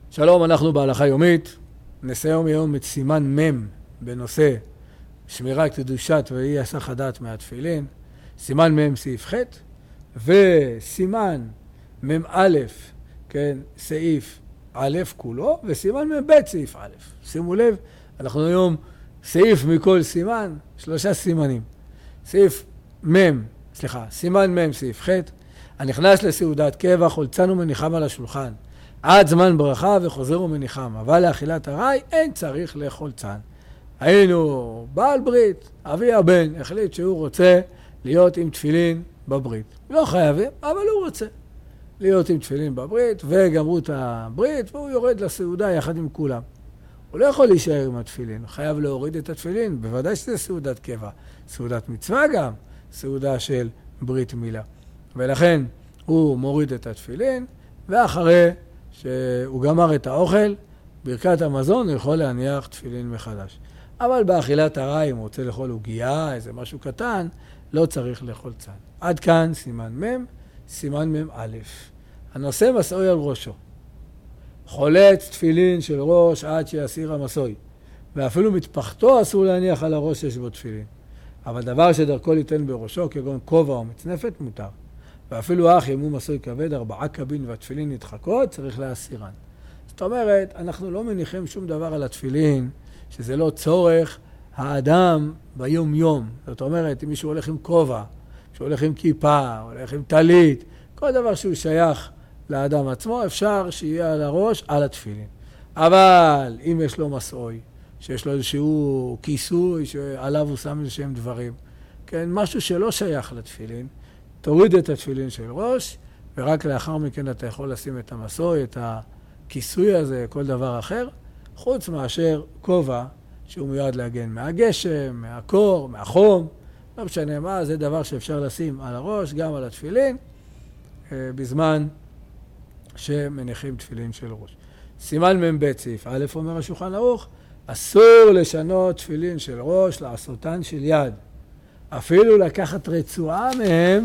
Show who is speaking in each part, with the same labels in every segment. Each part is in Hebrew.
Speaker 1: שלום, אנחנו בהלכה יומית. נסיים היום את סימן מ' בנושא שמירה קדושת ואי הסח הדעת מהתפילין. סימן מ' סעיף ח' וסימן מ' א', כן, סעיף א' כולו, וסימן מ' ב' סעיף א'. שימו לב, אנחנו היום סעיף מכל סימן, 3 סימנים. סימן מ' סעיף ח', הנכנס לסעודת קבע, חולצן ומניחם על השולחן. עד זמן ברכה וחוזר ומניחם, אבל לאכילת ארעי אין צריך לחולצן. היינו בעל ברית, אבי הבן החליט שהוא רוצה להיות עם תפילין בברית. לא חייבים, אבל הוא רוצה להיות עם תפילין בברית, וגמרו את הברית, והוא יורד לסעודה יחד עם כולם. הוא לא יכול להישאר עם התפילין, הוא חייב להוריד את התפילין, בוודאי שזה סעודת קבע. סעודת מצווה גם, סעודה של ברית מילה. ולכן הוא מוריד את התפילין, ואחרי שהוא גמר את האוכל, ברכת המזון, הוא יכול להניח תפילין מחדש. אבל באכילת ארעי, אם הוא רוצה לאכול עוגיה, איזה משהו קטן, לא צריך לאכול צאן. עד כאן סימן מ', סימן מ' א'. הנושא מסוי על ראשו. חולץ תפילין של ראש עד שיסיר המסוי. ואפילו מטפחתו אסור להניח על הראש שיש בו תפילין. אבל דבר שדרכו ליתן בראשו, כגון כובע או מצנפת, מותר. ואפילו אך ימו מסוי כבד, 4 קבין והתפילין נדחקות, צריך להסירן. זאת אומרת, אנחנו לא מניחים שום דבר על התפילין, שזה לא צורך האדם ביום יום. זאת אומרת, אם מישהו הולך עם כובע, שהוא הולך עם כיפה, הולך עם טלית, כל דבר שהוא שייך לאדם עצמו, אפשר שיהיה על הראש, על התפילין. אבל אם יש לו מסוי, שיש לו איזשהו כיסוי, שעליו הוא שם איזשהם דברים, כן, משהו שלא שייך לתפילין, תוריד את התפילין של ראש, ורק לאחר מכן אתה יכול לשים את המסוי, את הכיסוי הזה, כל דבר אחר, חוץ מאשר כובע שהוא מיועד להגן מהגשם, מהקור, מהחום, לא משנה מה, זה דבר שאפשר לשים על הראש, גם על התפילין, בזמן שמניחים תפילין של ראש. סימן מ' ב' סעיף א' אומר השולחן ערוך, אסור לשנות תפילין של ראש, לעשותן של יד. אפילו לקחת רצועה מהם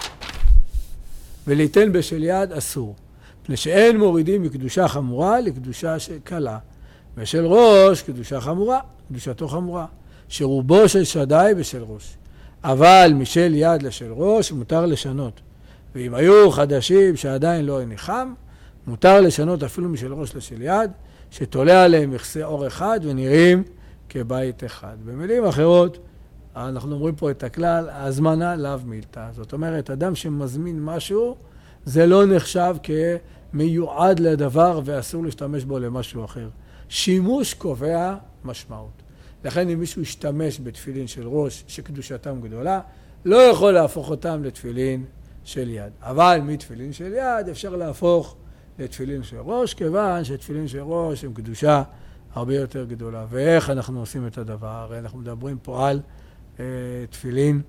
Speaker 1: וליתן בשל יד אסור. פני שאין מורידים מקדושה חמורה לקדושה קלה. ושל ראש קדושה חמורה, קדושתו חמורה. שרובו של שדי בשל ראש. אבל משל יד לשל ראש מותר לשנות. ואם היו חדשים שעדיין לא הניחם, מותר לשנות אפילו משל ראש לשל יד, שתולה עליהם מכסה אור אחד ונראים כבית אחד. במילים אחרות, אנחנו אומרים פה את הכלל, הזמנה לאו מילתא. זאת אומרת, אדם שמזמין משהו, זה לא נחשב כמיועד לדבר ואסור להשתמש בו למשהו אחר. שימוש קובע משמעות. לכן אם מישהו ישתמש בתפילין של ראש שקדושתם גדולה, לא יכול להפוך אותם לתפילין של יד. אבל מתפילין של יד אפשר להפוך לתפילין של ראש, כיוון שתפילין של ראש הם קדושה הרבה יותר גדולה. ואיך אנחנו עושים את הדבר? הרי אנחנו מדברים פה על תפילין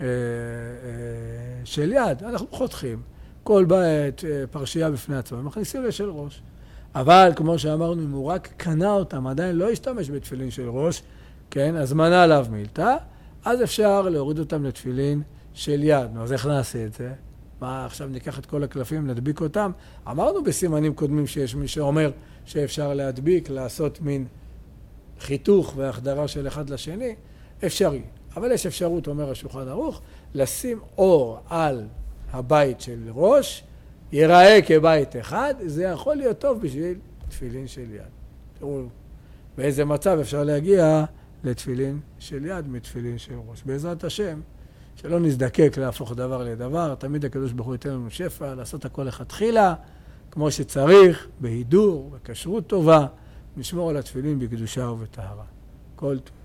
Speaker 1: של יד. אנחנו חותכים כל בית פרשייה בפני עצמו, מכניסים לשל ראש. אבל כמו שאמרנו, אם הוא רק קנה אותם, עדיין לא ישתמש בתפילין של ראש, כן, הזמנה לאו מילתא, אז אפשר להוריד אותם לתפילין של יד. נו, אז איך נעשה את זה? מה, עכשיו ניקח את כל הקלפים, נדביק אותם? אמרנו בסימנים קודמים שיש מי שאומר שאפשר להדביק, לעשות מין חיתוך והחדרה של אחד לשני, אפשרי. אבל יש אפשרות, אומר השולחן ערוך, לשים אור על הבית של ראש, ייראה כבית אחד, זה יכול להיות טוב בשביל תפילין של יד. תראו, באיזה מצב אפשר להגיע לתפילין של יד מתפילין של ראש. בעזרת השם, שלא נזדקק להפוך דבר לדבר, תמיד הקדוש ברוך הוא ייתן לנו שפע, לעשות הכל לכתחילה, כמו שצריך, בהידור, בכשרות טובה, נשמור על התפילין בקדושה ובטהרה. כל טוב.